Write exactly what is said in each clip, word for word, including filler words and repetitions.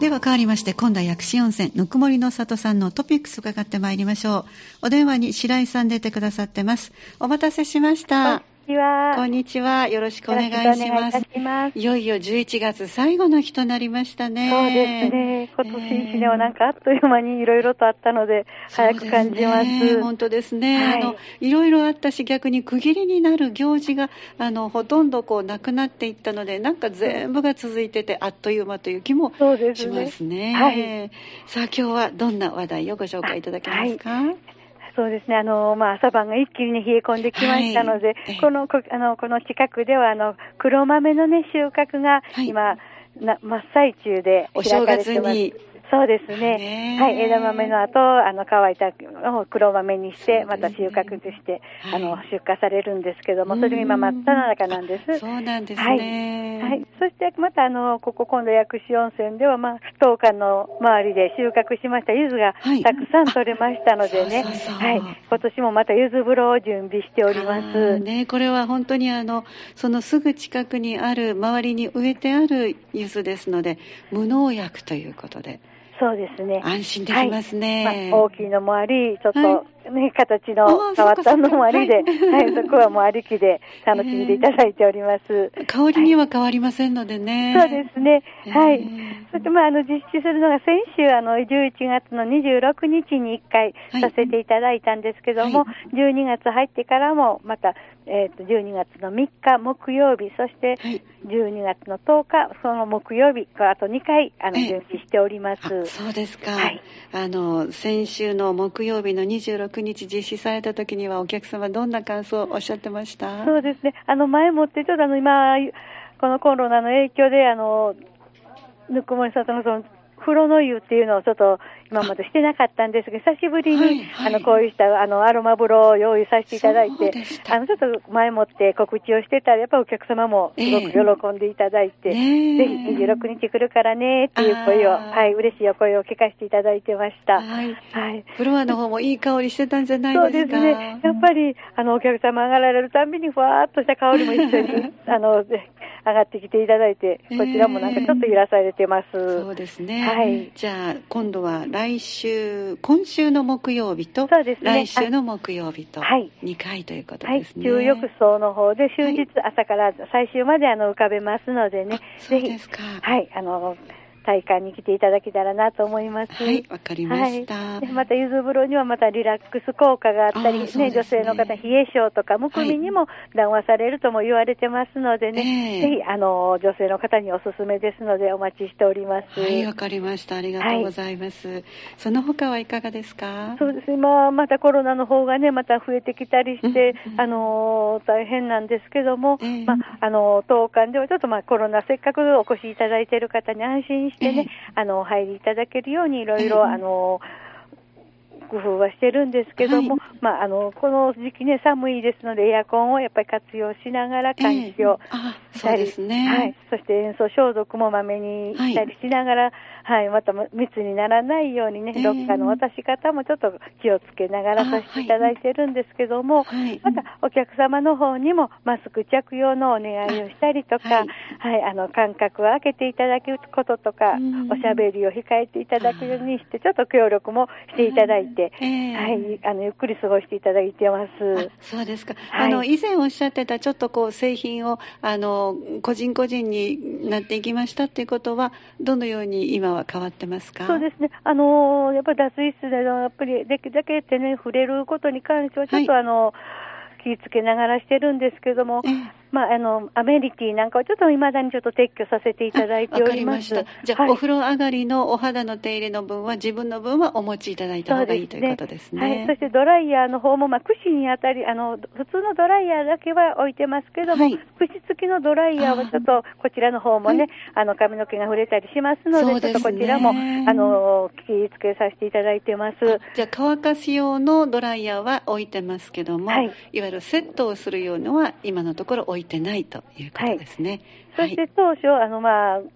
では変わりまして、今度は薬師温泉ぬくもりの里さんのトピックス伺ってまいりましょう。お電話に白井さん出てくださってます。お待たせしました。 こんにちは。 こんにちは。よろしくお願いします。 よろしくお願いいたします。 いよいよじゅういちがつ最後の日となりましたね。 そうですね。今年一年はなんかあっという間にいろいろとあったので、早く感じます。 ね、本当ですね。はい、あのいろいろあったし、逆に区切りになる行事があのほとんどこうなくなっていったので、なんか全部が続いててあっという間という気もしますね。はい、さあ今日はどんな話題をご紹介いただけますか？はい、 そうですね。あの、まあ、朝晩が一気に、ね、冷え込んできましたので、はい、この、こあの、この近くでは、あの、黒豆のね、収穫が今、はい、な真っ最中で開かれてます。お正月に。そうですね。はい。枝豆の後、あの、乾いたのを黒豆にして、また収穫して、はい、あの、出荷されるんですけども、それが今真っ只中なんです。 そうなんですね。 はい。はい、そして、また、あの、ここ今度薬師温泉では、まあ、当館の周りで収穫しました柚子がたくさん取れましたのでね。はい。そうそうそう、はい。今年もまた柚子風呂を準備しております。 ね、これは本当にあの、そのすぐ近くにある、周りに植えてある柚子ですので、無農薬ということで。 そうですね。 安心できますね。 はい、まあ、大きいのもあり、ちょっと、ね、はい、形の変わったのもありで、はい、はい、そこはもうありきで楽しんでいただいております。 香りには変わりませんのでね。 はい、そうですね。はい。そして、まあ、あの、実施するのが先週、あの、じゅういちがつのにじゅうろくにちにいっかいさせていただいたんですけども、はい、じゅうにがつ入ってからも、また、えっと、じゅうにがつのみっか木曜日、そしてじゅうにがつのとおか、その木曜日、あとにかい、あの、準備しております。 そうですか。 はい。 あの、先週の木曜日のにじゅうろくにち実施された時にはお客様どんな感想をおっしゃってました？ そうですね。あの、前もってちょっとあの、今、このコロナの影響で、あの、ぬくもり里のその、風呂の湯っていうのをちょっと今までしてなかったんですが、久しぶりに、はいはい、あの、こういうしたあのアロマ風呂を用意させていただいて、あの、ちょっと前もって告知をしてたら、やっぱりお客様もすごく喜んでいただいて、えー、ぜひにじゅうろくにち来るからねっていう声を、はい、嬉しいお声を聞かせていただいてました。はい。はい。 フロアの方もいい香りしてたんじゃないですか？ そうですね。やっぱり、あの、お客様上がられるたびにふわーっとした香りも一緒に、あの、上がってきていただいて、こちらもなんかちょっと揺らされてます。えー、 そうですね。 はい。 じゃあ、今度は来週、今週の木曜日と、そうですね、来週の木曜日と、にかいということですね。 はい。中浴槽の方で終日朝から最終まであの浮かべますのでね。 そうですか。 はい。あの、体感に来ていただけたらなと思います。 はい、わかりました。 はい、また、柚子風呂にはまたリラックス効果があったり、ね、ね、女性の方、冷え性とかむくみにも談話されるとも言われてますのでね、はい、ぜひ、あの、女性の方におすすめですので、お待ちしております。 はい、わかりました。ありがとうございます。はい、その他はいかがですか？ そうですね、まあ、またコロナの方がね、また増えてきたりして、うんうん、あの、大変なんですけども、えー、まあ、あの、当館ではちょっとまあ、コロナ、せっかくお越しいただいている方に安心してね、えー、あの、お入りいただけるようにいろいろ、あの、工夫はしてるんですけども、はい、まあ、あの、この時期ね、寒いですので、エアコンをやっぱり活用しながら換気をしたり、えー、そうですね。はい。そして塩素消毒もまめにしたりしながら、はいはい、また密にならないようにね、どっかの渡し方もちょっと気をつけながらさせていただいてるんですけども、はい、またお客様の方にもマスク着用のお願いをしたりとか、はい、はい、あの、間隔を空けていただくこととか、おしゃべりを控えていただくようにして、ちょっと協力もしていただいて、えー、はい、あの、ゆっくり過ごしていただいてます。 そうですか。はい、あの、以前おっしゃってた、ちょっとこう、製品を、あの、個人個人になっていきましたっていうことは、どのように今は変わってますか？ そうですね。あのー、やっぱり脱衣室での、やっぱりできるだけ手に触れることに関しては、ちょっとあの、はい、気をつけながらしてるんですけども、えーまあ、あの、アメニティなんかはちょっと未だにちょっと撤去させていただいております。わかりました。 じゃあ、はい、お風呂上がりのお肌の手入れの分は自分の分はお持ちいただいた方がいい、ね、ということですね。 はい。そしてドライヤーの方も、まあ、串にあたり、あの、普通のドライヤーだけは置いてますけども、はい、串付きのドライヤーはちょっとこちらの方もね、はい、あの、髪の毛が触れたりしますので、でね、ちょっとこちらも、あの、気をつけさせていただいてます。 じゃあ、乾かす用のドライヤーは置いてますけども、はい、いわゆるセットをするようのは今のところ置いてないということですね。 はい、そして当初、あの、まあ、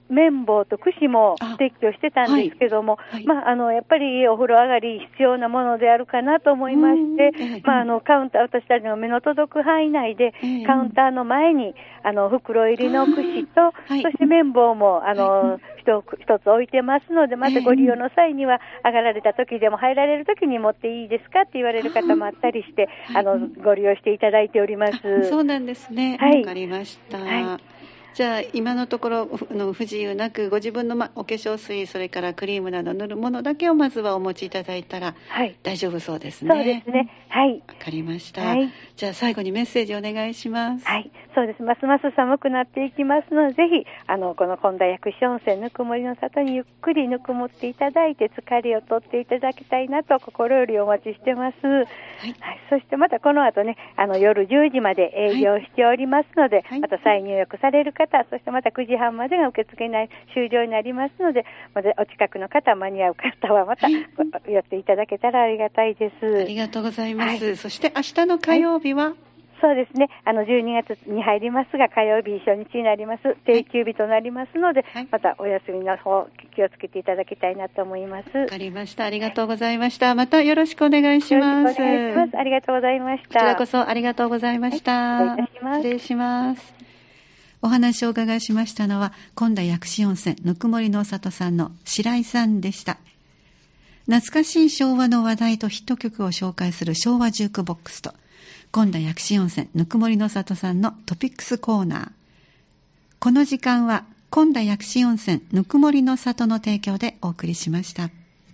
綿棒と櫛も撤去してたんですけども、はいはい、まあ、あのやっぱりお風呂上がり必要なものであるかなと思いまして、えーまあ、あのカウンター、私たちの目の届く範囲内で、えー、カウンターの前にあの袋入りの櫛と、はい、そして綿棒もあの、はい、一つ置いてますので、またご利用の際には上がられた時でも入られる時に持っていいですかって言われる方もあったりして、あのご利用していただいております。 そうなんですね。わ、はい、かりました。はい、じゃあ今のところの不自由なくご自分の、ま、お化粧水、それからクリームなど塗るものだけをまずはお持ちいただいたら大丈夫そうですね。 そうですね。はい。 わかりました。はい、じゃあ最後にメッセージお願いします。 はい。そうです。ますます寒くなっていきますので、ぜひあのこの本田薬師温泉ぬくもりの里にゆっくりぬくもっていただいて疲れを取っていただきたいなと心よりお待ちしてます。はい。はい、そしてまたこの後ね、あの夜じゅうじまで営業しておりますので、はい、また再入浴される方、そしてまたくじはんまでが受付ない終了になりますので、またお近くの方、間に合う方はまた、はい、寄っていただけたらありがたいです。 ありがとうございます。はい、そして明日の火曜日は、はい、 そうですね、あのじゅうにがつに入りますが火曜日初日になります。定休日となりますので、はい、またお休みの方気をつけていただきたいなと思います。 わかりました。ありがとうございました。またよろしくお願いします。 よろしくお願いします。ありがとうございました。 こちらこそありがとうございました。はい、失礼します。お話をお伺いしましたのは今田薬師温泉ぬくもりの里さんの白井さんでした。懐かしい昭和の話題とヒット曲を紹介する昭和ジュークボックスと今田薬師温泉ぬくもりの里さんのトピックスコーナー。この時間は今田薬師温泉ぬくもりの里の提供でお送りしました。